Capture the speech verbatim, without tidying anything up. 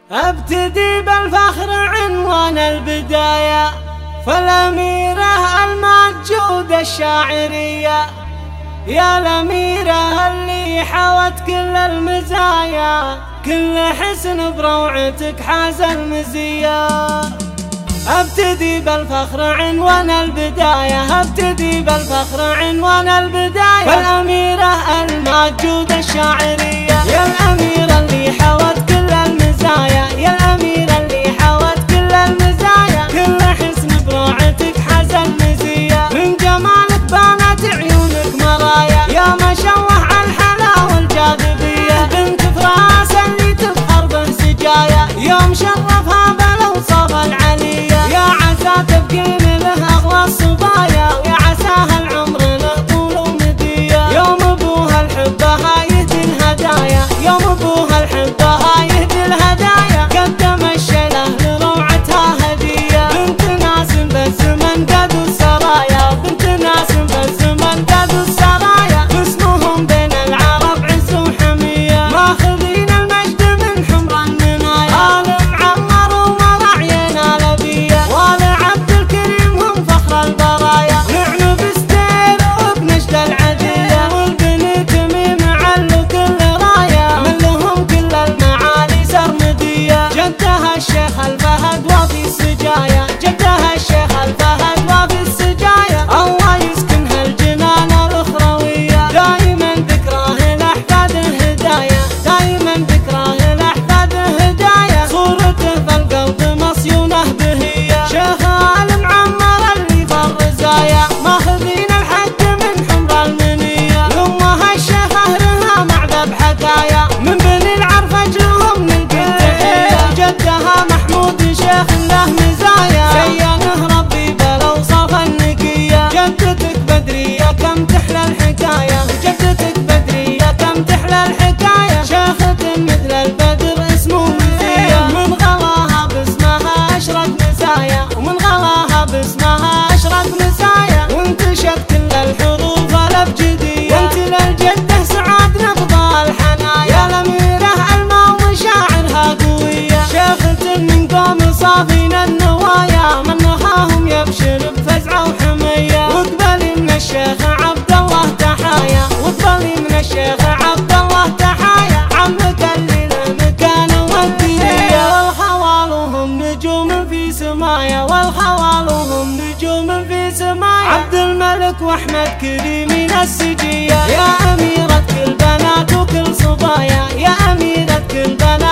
ابتدي بالفخر عنوان البداية، فالأميرة الموجودة الشاعرية، يا الأميرة اللي حوت كل المزايا، كل حسن بروعتك حاز المزية. ابتدي بالفخر عنوان البداية، ابتدي بالفخر عنوان البداية، فالأميرة الموجودة الشاعرية، يا الأميرة اللي حوت كل المزايا، يا الأميرة اللي حوت كل المزايا، كل حسن بروعتك حاز المزية، من جمالك بانت عيونك مرايا، يا ما شوه على الحلا والجاذبية، بنت فراس اللي تفخر بسجايا، يوم شرفها بالاوصاف العلية، يا عسى تبقين له اغلى الصبايا، ويا عساها العمر له طول ومدية، يوم ابوها الحبها يهدي الهدايا، يوم ابوها الحبها يهدي الهدايا، قدم الشله لروعتها هدية، بنت ناس بالزمن قادوا السرايا، بنت ناس بالزمن قادوا السرايا، واسمهم بين العرب عز وحمية، ماخذين المجد من حمر المنايا، آل معمر ومراعينا لبية، وآل عبد الكريم هم فخر البرايا، نعم بستير وبنجد العدية، والبني تميم علوا كل راية، من لهم كل المعالي سرمدية، جدها الشيخ الفهد وفي السجايا، جدها الشيخ الفهد وفي السجايا، الله يسكنها الجنان الأخروية، دائما ذكراه لأحفاد الهدايا، دائما ذكراه لأحفاد الهدايا، صورته في القلب مصيونه بهية، شيخ آل معمر اللي في الرزايا، ماخذين الحق من حمر المنية، لأمها الشيخة لها معذب حكايا، من بني العرف أجلهم نلقي التحية، جدها محمود شيخ له مزايا، زينه ربي بالاوصاف النقية، جدتك بدرية كم تحلى الحكاية، جدتك بدرية كم تحلى الحكاية، شيخة مثل البدر اسمه مزية، من غلاها باسمها اشرق مسايا، ومن غلاها باسمها اشرق مسايا، وانتشت كل الحروف الابجدية، وانت للجدة سعاد نبض الحنايا، يا الأميرة الماء ومشاعرها قوية، شيخة من قوم صافين النوايا، من نهاهم يبشر بفزعة وحمية، واقبلي من الشيخ عبد الله تحايا، واقبلي من الشيخ عبد الله تحايا، عمك اللي له مكانه والدنيا، والخوالهم نجوم في سمايا، والخوالهم نجوم في سمايا، عبد الملك واحمد كريمين السجية، يا أميرة كل بنات وكل صبايا، يا أميرة كل بنات